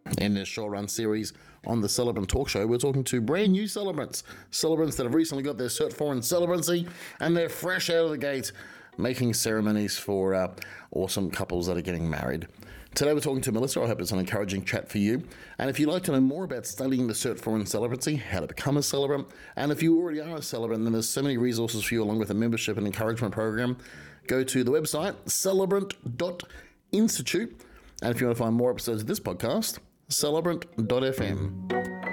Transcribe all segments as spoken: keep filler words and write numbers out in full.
In this short-run series on the Celebrant Talk Show, we're talking to brand new celebrants, celebrants that have recently got their Cert four in celebrancy, and they're fresh out of the gate making ceremonies for uh, awesome couples that are getting married. Today we're talking to Melissa. I hope it's an encouraging chat for you. And if you'd like to know more about studying the Cert four in celebrancy, how to become a celebrant, and if you already are a celebrant, then there's so many resources for you along with a membership and encouragement program. Go to the website celebrant dot institute. And if you want to find more episodes of this podcast, celebrant dot f m.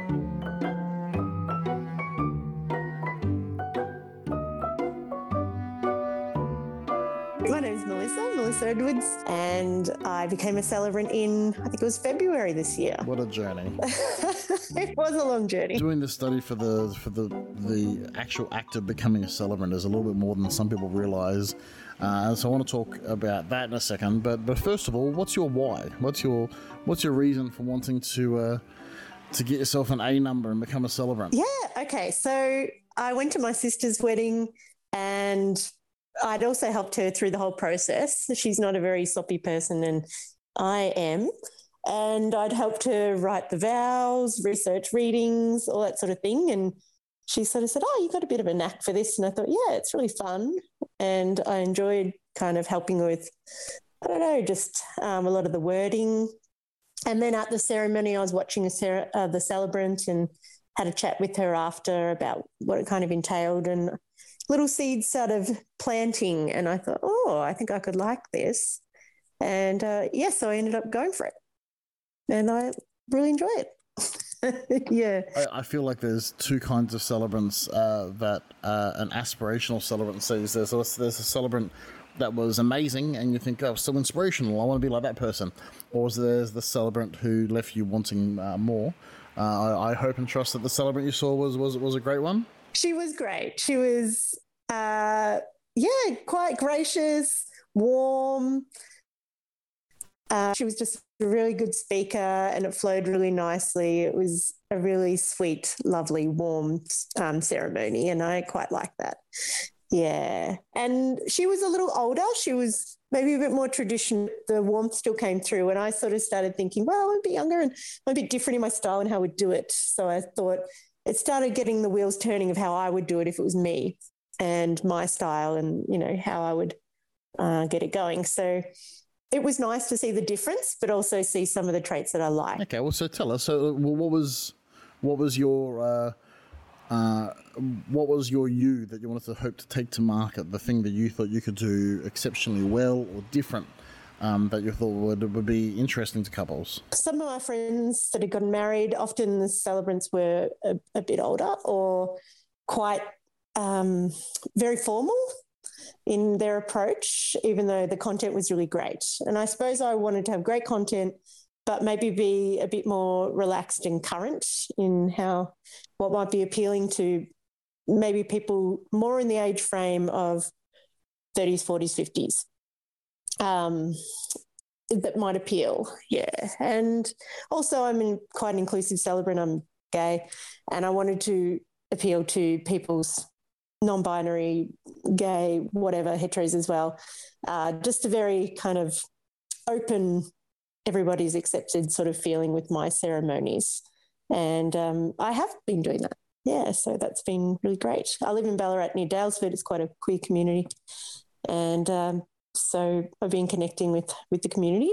My name is Melissa, Melissa Edwards, and I became a celebrant in, I think it was February this year. What a journey. It was a long journey. Doing this study for the for the the actual act of becoming a celebrant is a little bit more than some people realise. Uh, so I want to talk about that in a second. But but first of all, what's your why? What's your what's your reason for wanting to uh, to get yourself an A number and become a celebrant? Yeah. Okay. So I went to my sister's wedding, and I'd also helped her through the whole process. She's not a very soppy person, and I am. And I'd helped her write the vows, research readings, all that sort of thing. And she sort of said, oh, you've got a bit of a knack for this. And I thought, yeah, it's really fun. And I enjoyed kind of helping her with, I don't know, just um, a lot of the wording. And then at the ceremony, I was watching a cer- uh, the celebrant and had a chat with her after about what it kind of entailed, and little seeds started planting. And I thought, oh, I think I could like this. And uh, yes, yeah, so I ended up going for it. And I really enjoy it. Yeah. I, I feel like there's two kinds of celebrants uh, that uh, an aspirational celebrant sees. There's a, there's a celebrant that was amazing and you think, oh, so inspirational, I want to be like that person. Or there's the celebrant who left you wanting uh, more. Uh, I, I hope and trust that the celebrant you saw was was, was a great one. She was great. She was, uh, yeah, quite gracious, warm. Uh, she was just a really good speaker, and it flowed really nicely. It was a really sweet, lovely, warm um, ceremony, and I quite liked that. Yeah. And she was a little older. She was maybe a bit more traditional. The warmth still came through, and I sort of started thinking, well, I'm a bit younger and I'm a bit different in my style and how I would do it. So I thought it started getting the wheels turning of how I would do it if it was me and my style and, you know, how I would uh, get it going. So it was nice to see the difference, but also see some of the traits that I like. Okay, well, so tell us. So, what was what was your uh, uh, what was your you that you wanted to hope to take to market? The thing that you thought you could do exceptionally well or different um, that you thought would would be interesting to couples. Some of my friends that had gotten married, often the celebrants were a, a bit older or quite um, very formal in their approach, even though the content was really great. And I suppose I wanted to have great content, but maybe be a bit more relaxed and current in how what might be appealing to maybe people more in the age frame of thirties, forties, fifties. Um, that might appeal, yeah. And also I'm in quite an inclusive celebrant. I'm gay, and I wanted to appeal to people's non-binary, gay, whatever, heteros as well. Uh, just a very kind of open, everybody's accepted sort of feeling with my ceremonies. And um, I have been doing that. Yeah, so that's been really great. I live in Ballarat near Dalesford. It's quite a queer community. And um, so I've been connecting with, with the community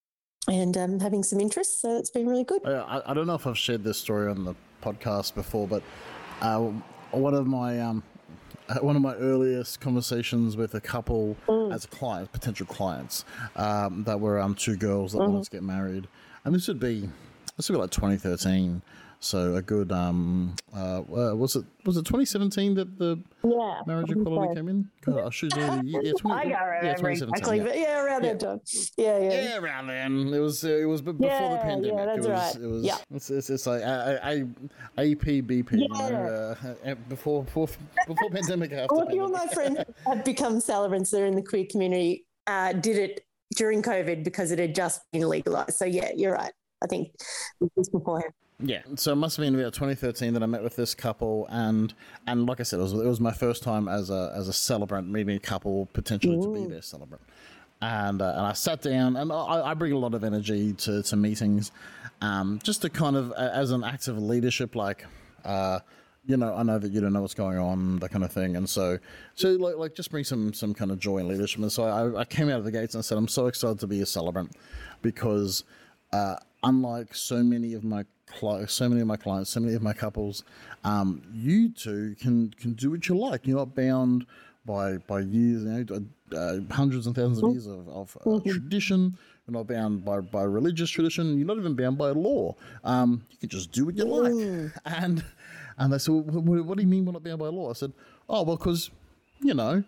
and um, having some interest. So it's been really good. I, I don't know if I've shared this story on the podcast before, but uh, one of my... Um, One of my earliest conversations with a couple mm. as clients, potential clients, um, that were um, two girls that mm-hmm. wanted to get married. And this would be, this would be like twenty thirteen. So a good, um, uh, uh, was it was it twenty seventeen that the yeah, marriage equality came in? God, I should know the year. Yeah, twenty, I can't remember yeah, exactly, yeah. but yeah, around yeah. that time. Yeah, yeah. Yeah, around then. It was uh, it was before yeah, the pandemic. Yeah, that's it was, right. It was, yeah. It's, it's, it's like A, A, A P, B P, yeah. you know, uh, before, before, before pandemic, after Well, a pandemic. few of my friends have become celebrants that are in the queer community, uh, did it during COVID because it had just been legalised. So, yeah, you're right. I think it was beforehand. Yeah, so it must have been about twenty thirteen that I met with this couple, and and like I said, it was, it was my first time as a as a celebrant meeting a couple potentially Ooh. to be their celebrant. and uh, and I sat down, and I, I bring a lot of energy to to meetings, um, just to kind of as an act of leadership, like. Uh, you know, I know that you don't know what's going on, that kind of thing, and so, so like, like just bring some some kind of joy and leadership. And so I, I came out of the gates and I said, I'm so excited to be a celebrant, because uh, unlike so many of my cli- so many of my clients, so many of my couples, um, you two can can do what you like. You're not bound by by years, you know, uh, hundreds and thousands of years of, of uh, mm-hmm. tradition. You're not bound by, by religious tradition. You're not even bound by law. Um, you can just do what you like. Mm. And and they said, well, what, what do you mean we're not bound by law? I said, oh, well, because, you know.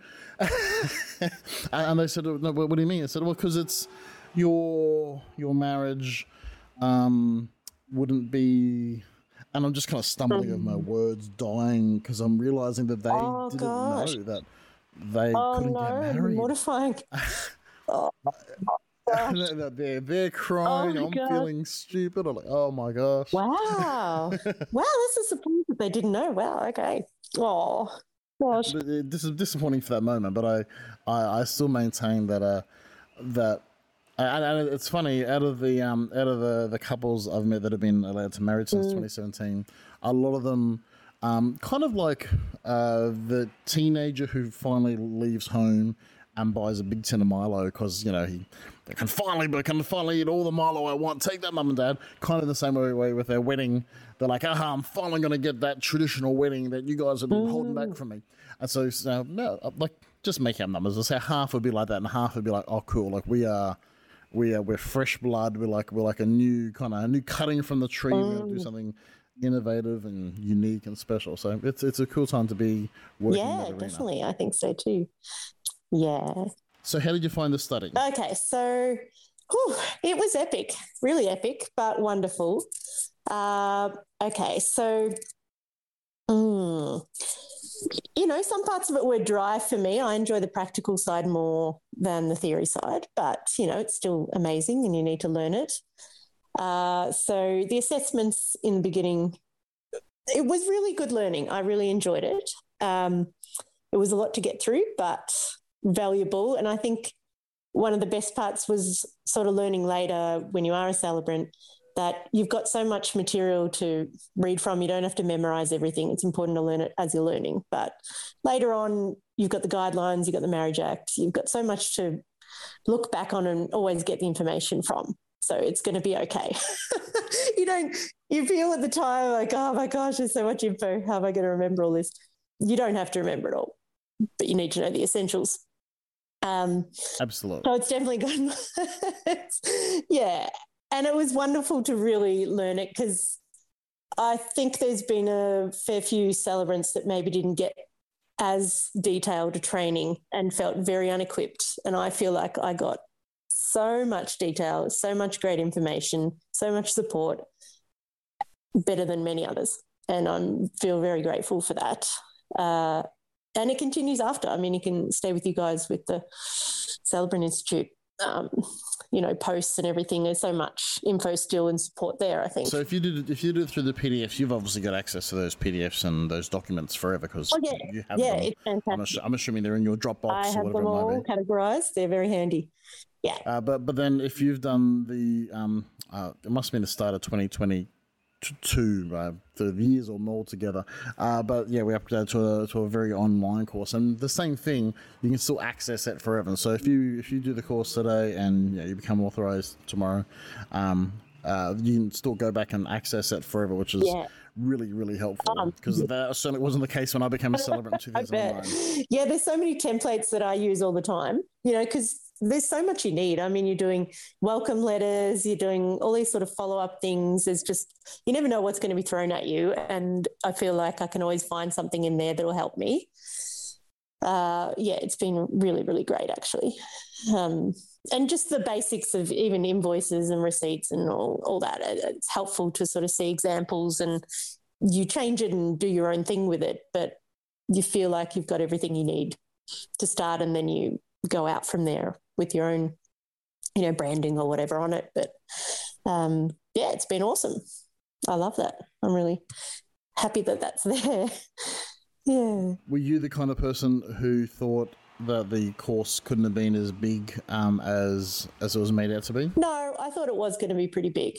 And they said, no, what do you mean? I said, well, because it's your your marriage um, wouldn't be... And I'm just kind of stumbling over my words, dying, because I'm realizing that they oh, didn't gosh. know that they oh, couldn't no, get married. Mortifying. oh, they're, they're crying. Oh I'm God. feeling stupid. I'm like, oh my gosh. Wow. Wow, that's a surprise that they didn't know. Wow, okay. Oh, gosh. This is disappointing for that moment, but I, I, I still maintain that uh, that and, and it's funny, out of the um out of the, the couples I've met that have been allowed to marry since mm. twenty seventeen, a lot of them um kind of like uh the teenager who finally leaves home and buys a big tin of Milo because, you know, he they can finally they can finally eat all the Milo I want. Take that, mum and dad. Kind of the same way, way with their wedding. They're like, aha, I'm finally going to get that traditional wedding that you guys have been mm. holding back from me. And so, so no, like, just make up numbers. I'll say half would be like that, and half would be like, oh, cool. Like we are, we are, we're fresh blood. We're like, we're like a new kind of a new cutting from the tree. Mm. We're going to do something innovative and unique and special. So it's it's a cool time to be working. Yeah, in that arena. Definitely. I think so too. Yeah. So how did you find the study? Okay, so whew, it was epic, really epic, but wonderful. Uh, okay, so, mm, you know, some parts of it were dry for me. I enjoy the practical side more than the theory side, but, you know, it's still amazing and you need to learn it. Uh, so the assessments in the beginning, it was really good learning. I really enjoyed it. Um, it was a lot to get through, but valuable. And I think one of the best parts was sort of learning later when you are a celebrant that you've got so much material to read from. You don't have to memorize everything. It's important to learn it as you're learning. But later on, you've got the guidelines, you've got the Marriage Act, you've got so much to look back on and always get the information from. So it's going to be okay. You don't, you feel at the time like, oh my gosh, there's so much info. How am I going to remember all this? You don't have to remember it all, but you need to know the essentials. Um, Absolutely. So it's definitely good. Yeah. And it was wonderful to really learn it because I think there's been a fair few celebrants that maybe didn't get as detailed a training and felt very unequipped. And I feel like I got so much detail, so much great information, so much support, better than many others. And I feel very grateful for that. Uh, and it continues after. I mean, you can stay with you guys with the Celebrant Institute, um, you know, posts and everything. There's so much info still and support there, I think. So if you did it, if you did it through the P D Fs, you've obviously got access to those P D Fs and those documents forever because oh, yeah. you have yeah, them. It's fantastic. I'm, assu- I'm assuming they're in your Dropbox I have or whatever them all categorized. They're very handy. Yeah. Uh, but but then if you've done the, um, uh, it must have been the start of twenty twenty. Two uh, thirty years or more together, uh, but yeah, we upgraded to a to a very online course, and the same thing. You can still access it forever. So if you if you do the course today and yeah, you become authorized tomorrow, um, uh, you can still go back and access it forever, which is yeah. really really helpful because um, that certainly wasn't the case when I became a celebrant in two thousand nine. Yeah, there's so many templates that I use all the time. You know, because there's so much you need. I mean, you're doing welcome letters, you're doing all these sort of follow-up things. There's just, you never know what's going to be thrown at you. And I feel like I can always find something in there that'll help me. Uh, yeah, it's been really, really great, actually. Um, and just the basics of even invoices and receipts and all, all that. It's helpful to sort of see examples and you change it and do your own thing with it, but you feel like you've got everything you need to start and then you go out from there with your own, you know, branding or whatever on it. But um, yeah, it's been awesome. I love that. I'm really happy that that's there. Yeah. Were you the kind of person who thought that the course couldn't have been as big um, as as it was made out to be? No, I thought it was going to be pretty big.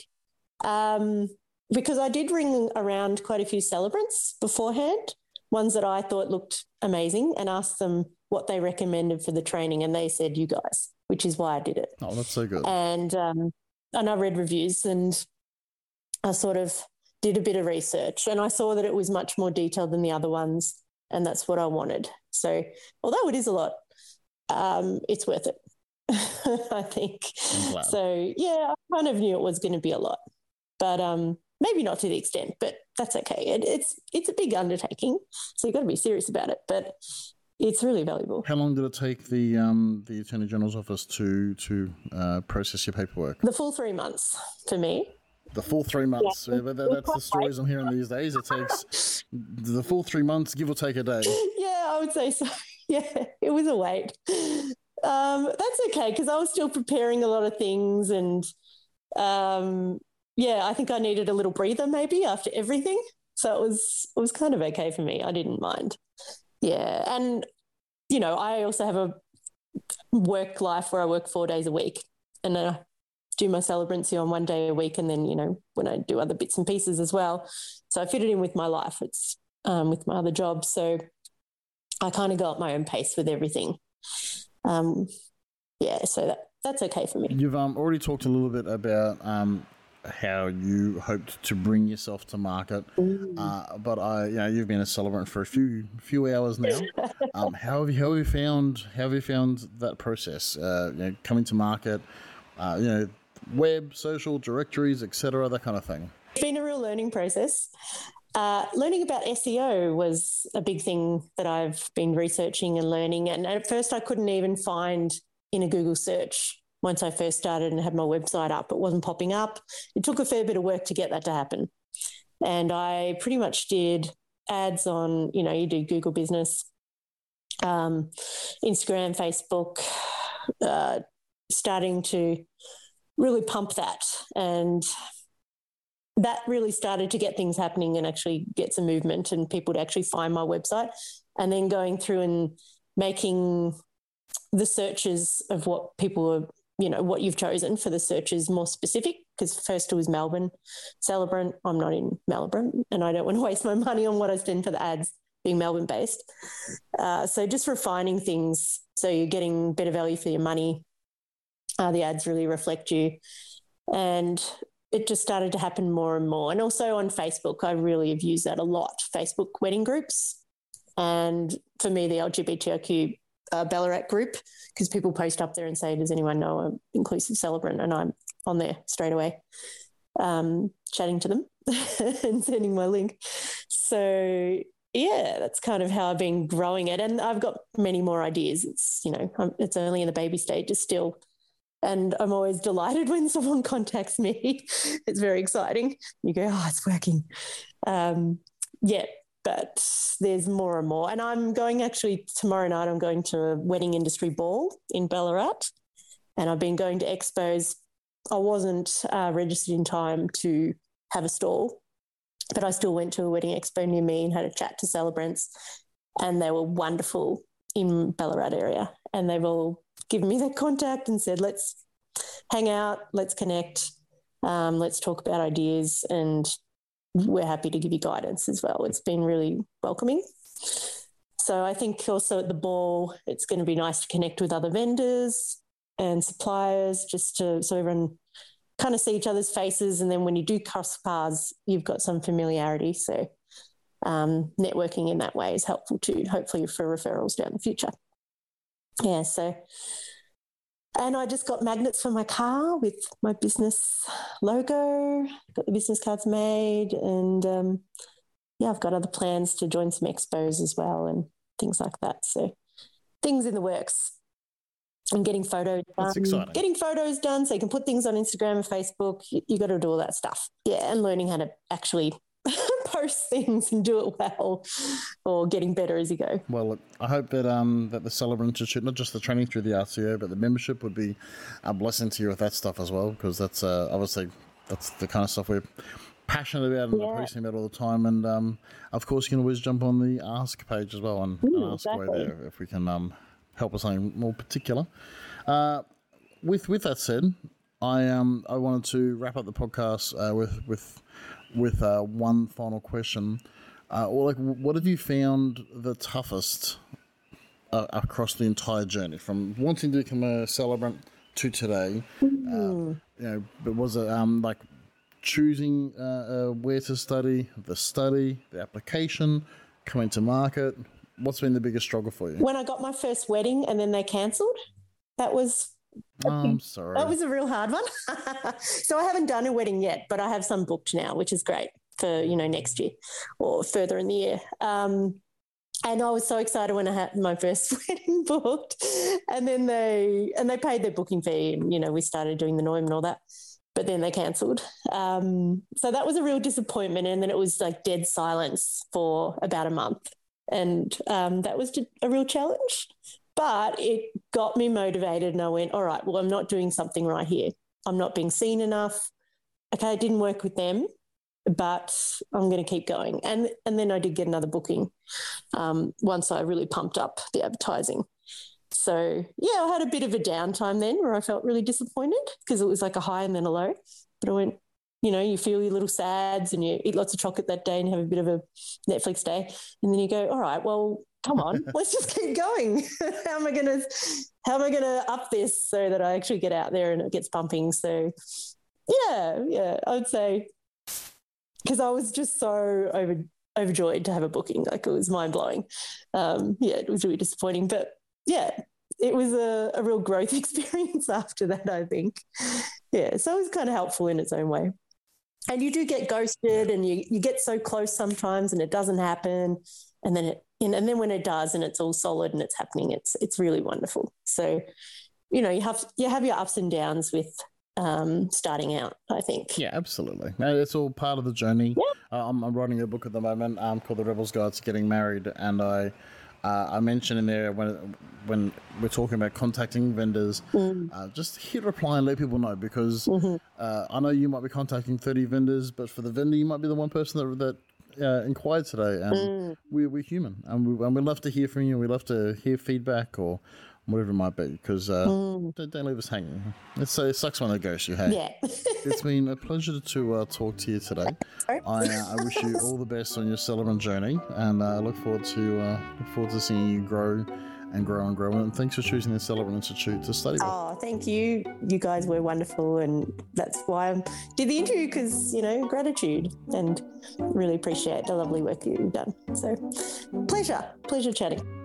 Um, because I did ring around quite a few celebrants beforehand, ones that I thought looked amazing, and asked them what they recommended for the training, and they said you guys, which is why I did it. Oh, that's so good. And um, and I read reviews, and I sort of did a bit of research, and I saw that it was much more detailed than the other ones, and that's what I wanted. So although it is a lot, um, it's worth it, I think. So, yeah, I kind of knew it was going to be a lot, but um, maybe not to the extent, but that's okay. It, it's it's a big undertaking, so you've got to be serious about it, but it's really valuable. How long did it take the um, the Attorney General's office to, to uh, process your paperwork? The full three months for me. The full three months. Yeah. Yeah, that, that's the stories I'm hearing these days. It takes the full three months, give or take a day. Yeah, I would say so. Yeah, it was a wait. Um, that's okay, because I was still preparing a lot of things, and um, yeah, I think I needed a little breather maybe after everything. So it was it was kind of okay for me. I didn't mind. Yeah, and you know, I also have a work life where I work four days a week, and then I do my celebrancy on one day a week, and then, you know, when I do other bits and pieces as well. So I fit it in with my life. It's um, with my other job. So I kind of go at my own pace with everything. Um, yeah, so that that's okay for me. You've um, already talked a little bit about um, how you hoped to bring yourself to market, mm. uh, but I, you know, you've been a celebrant for a few few hours now. um, how have you how have you found how have you found that process? Uh, you know, coming to market, uh, you know. Web, social, directories, et cetera, that kind of thing? It's been a real learning process. Uh, learning about S E O was a big thing that I've been researching and learning. And at first I couldn't even find in a Google search once I first started and had my website up. It wasn't popping up. It took a fair bit of work to get that to happen. And I pretty much did ads on, you know, you do Google Business, um, Instagram, Facebook, uh, starting to really pump that, and that really started to get things happening and actually get some movement and people to actually find my website, and then going through and making the searches of what people are, you know, what you've chosen for the searches more specific, because first it was Melbourne celebrant. I'm not in Melbourne and I don't want to waste my money on what I spend for the ads being Melbourne based. Uh, so just refining things so you're getting better value for your money. Uh, the ads really reflect you, and it just started to happen more and more. And also on Facebook, I really have used that a lot, Facebook wedding groups. And for me, the L G B T I Q uh, Ballarat group, because people post up there and say, does anyone know an inclusive celebrant? And I'm on there straight away, um, chatting to them and sending my link. So yeah, that's kind of how I've been growing it. And I've got many more ideas. It's, you know, I'm, it's only in the baby stage still. And I'm always delighted when someone contacts me. It's very exciting. You go, oh, it's working. Um, yeah, but there's more and more. And I'm going actually tomorrow night, I'm going to a wedding industry ball in Ballarat. And I've been going to expos. I wasn't uh, registered in time to have a stall, but I still went to a wedding expo near me and had a chat to celebrants. And they were wonderful in Ballarat area. And they've all given me their contact and said, let's hang out, let's connect, um, let's talk about ideas, and we're happy to give you guidance as well. It's been really welcoming. So I think also at the ball, it's going to be nice to connect with other vendors and suppliers, just to so everyone kind of see each other's faces. And then when you do cross paths, you've got some familiarity. So um, networking in that way is helpful too, hopefully for referrals down the future. Yeah, so, and I just got magnets for my car with my business logo, got the business cards made, and um, yeah, I've got other plans to join some expos as well and things like that. So things in the works, and getting photos done. That's exciting. Getting photos done so you can put things on Instagram and Facebook. You, you got to do all that stuff. Yeah, and learning how to actually post things and do it well, or getting better as you go. Well, look, I hope that um that the Celebrant Institute, not just the training through the R T O, but the membership would be a blessing to you with that stuff as well, because that's uh, obviously that's the kind of stuff we're passionate about and Yeah. posting about all the time. And um, of course, you can always jump on the Ask page as well and, Mm, and ask away exactly. there if we can um help with something more particular. Uh, with with that said, I um I wanted to wrap up the podcast uh, with with with uh, one final question. Uh, or like, what have you found the toughest uh, across the entire journey, from wanting to become a celebrant to today? Mm. Uh, you know, but was it um like choosing uh, uh, where to study, the study, the application, coming to market? What's been the biggest struggle for you? When I got my first wedding and then they cancelled, that was. Oh, I'm sorry. That was a real hard one. So I haven't done a wedding yet, but I have some booked now, which is great for, you know, next year or further in the year. Um, and I was so excited when I had my first wedding booked, and then they and they paid their booking fee, and you know we started doing the Noem and all that, but then they cancelled. Um, so that was a real disappointment, and then it was like dead silence for about a month, and um, that was a real challenge. But it got me motivated, and I went, all right, well, I'm not doing something right here. I'm not being seen enough. Okay, it didn't work with them, but I'm going to keep going. And and then I did get another booking um, once I really pumped up the advertising. So, yeah, I had a bit of a downtime then where I felt really disappointed because it was like a high and then a low. But I went, you know, you feel your little sads and you eat lots of chocolate that day and you have a bit of a Netflix day. And then you go, all right, well, come on, let's just keep going. How am I going to, how am I going to up this so that I actually get out there and it gets pumping? So, yeah, yeah, I would say, because I was just so over, overjoyed to have a booking. Like it was mind blowing. Um, yeah, it was really disappointing, but yeah, it was a, a real growth experience after that, I think. Yeah, so it was kind of helpful in its own way. And you do get ghosted and you, you get so close sometimes and it doesn't happen. And then it, and then when it does and it's all solid and it's happening, it's it's really wonderful. So, you know, you have you have your ups and downs with um, starting out, I think. Yeah, absolutely. No, it's all part of the journey. Yeah. Uh, I'm, I'm writing a book at the moment um, called The Rebel's Guide to Getting Married, and I uh, I mentioned in there when when we're talking about contacting vendors, mm. uh, just hit reply and let people know, because mm-hmm. uh, I know you might be contacting thirty vendors, but for the vendor, you might be the one person that that Uh, inquired today, and mm. we, we're human, and we and we love to hear from you. We love to hear feedback or whatever it might be, because uh, mm. don't, don't leave us hanging. It's uh, it sucks when it goes. You hey, yeah. It's been a pleasure to uh, talk to you today. I, uh, I wish you all the best on your celebrant journey, and I uh, look forward to uh, look forward to seeing you grow and grow and grow. And thanks for choosing the Celebrant Institute to study with. Oh, thank you. You guys were wonderful, and that's why I did the interview, because, you know, gratitude, and really appreciate the lovely work you've done. So pleasure, pleasure chatting.